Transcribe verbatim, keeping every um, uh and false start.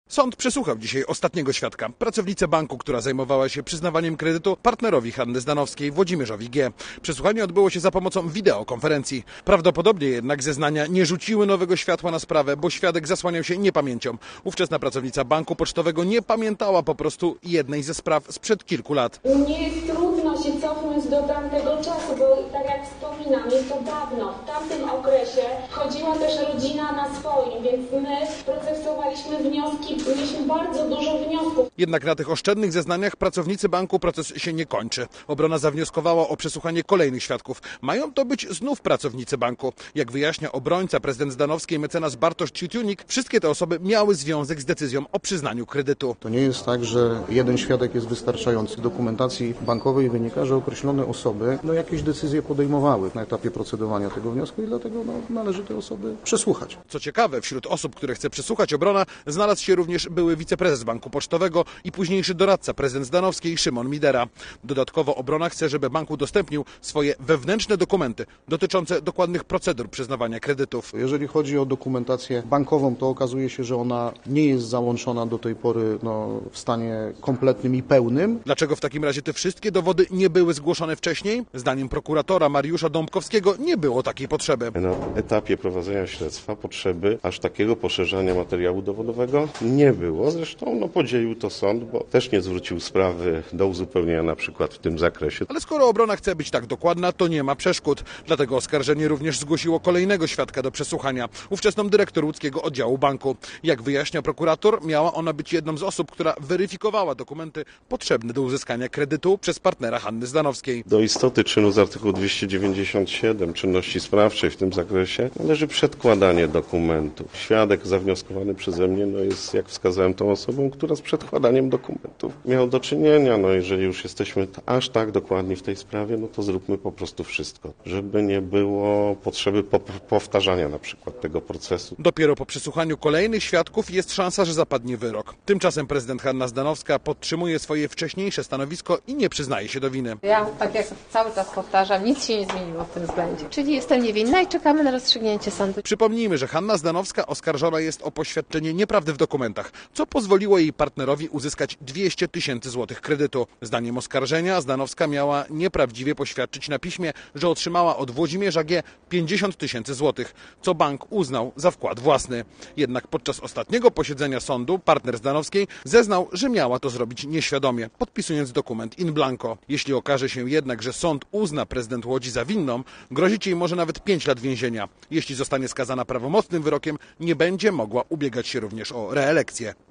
Sąd przesłuchał dzisiaj ostatniego świadka, pracownicę banku, która zajmowała się przyznawaniem kredytu partnerowi Hanny Zdanowskiej, Włodzimierzowi G. Przesłuchanie odbyło się za pomocą wideokonferencji. Prawdopodobnie jednak zeznania nie rzuciły nowego światła na sprawę, bo świadek zasłaniał się niepamięcią. Ówczesna pracownica banku pocztowego nie pamiętała po prostu jednej ze spraw sprzed kilku lat. Mnie jest trudno się cofnąć do tamtego czasu, bo tak jak wspominam, jest to dawno. W tamtym okresie chodziła też rodzina na swoim, więc my procesowaliśmy wnioski. Mieliśmy bardzo dużo wniosków. Jednak na tych oszczędnych zeznaniach pracownicy banku proces się nie kończy. Obrona zawnioskowała o przesłuchanie kolejnych świadków. Mają to być znów pracownicy banku. Jak wyjaśnia obrońca prezydent Zdanowskiej mecenas Bartosz Ciutiunik, wszystkie te osoby miały związek z decyzją o przyznaniu kredytu. To nie jest tak, że jeden świadek jest wystarczający. Z dokumentacji bankowej wynika, że określone osoby no, jakieś decyzje podejmowały na etapie procedowania tego wniosku i dlatego no, należy te osoby przesłuchać. Co ciekawe, wśród osób, które chce przesłuchać obrona, znalazł się również były wiceprezes Banku Pocztowego i późniejszy doradca prezydent Zdanowskiej Szymon Midera. Dodatkowo obrona chce, żeby bank udostępnił swoje wewnętrzne dokumenty dotyczące dokładnych procedur przyznawania kredytów. Jeżeli chodzi o dokumentację bankową, to okazuje się, że ona nie jest załączona do tej pory no, w stanie kompletnym i pełnym. Dlaczego w takim razie te wszystkie dowody nie były zgłoszone wcześniej? Zdaniem prokuratora Mariusza Dąbkowskiego nie było takiej potrzeby. Na etapie prowadzenia śledztwa potrzeby aż takiego poszerzania materiału dowodowego nie było. Zresztą no, podzielił to sąd, bo też nie zwrócił sprawy do uzupełnienia na przykład w tym zakresie. Ale skoro obrona chce być tak dokładna, to nie ma przeszkód. Dlatego oskarżenie również zgłosiło kolejnego świadka do przesłuchania, ówczesną dyrektor łódzkiego oddziału banku. Jak wyjaśnia prokurator, miała ona być jedną z osób, która weryfikowała dokumenty potrzebne do uzyskania kredytu przez partnera Hanny Zdanowskiej. Do istoty czynu z artykułu dwieście dziewięćdziesiąt siedem czynności sprawczej w tym zakresie należy przedkładanie dokumentów. Świadek zawnioskowany przeze mnie no jest, jak wskazałem, tą osobą, która z przedkładaniem dokumentów miał do czynienia. No jeżeli już jesteśmy aż tak dokładni w tej sprawie, no to zróbmy po prostu wszystko, żeby nie było potrzeby powtarzania na przykład tego procesu. Dopiero po przesłuchaniu kolejnych świadków jest szansa, że zapadnie wyrok. Tymczasem prezydent Hanna Zdanowska podtrzymuje swoje wcześniejsze stanowisko i nie przyznaje się do winy. Ja, tak jak cały czas powtarzam, nic się nie zmieniło w tym względzie. Czyli jestem niewinna i czekamy na rozstrzygnięcie sądu. Przypomnijmy, że Hanna Zdanowska oskarżona jest o poświadczenie nieprawdy w dokumentach, co pozwoliło jej partnerowi uzyskać dwieście tysięcy złotych kredytu. Zdaniem oskarżenia Zdanowska miała nieprawdziwie poświadczyć na piśmie, że otrzymała od Włodzimierza G. pięćdziesiąt tysięcy złotych, co bank uznał za wkład własny. Jednak podczas ostatniego posiedzenia sądu partner Zdanowskiej zeznał, że miała to zrobić nieświadomie, podpisując dokument in blanco. Jeśli okaże się jednak, że sąd uzna prezydent Łodzi za winną, grozić jej może nawet pięć lat więzienia. Jeśli zostanie skazana prawomocnym wyrokiem, nie będzie mogła ubiegać się również o reelekcję.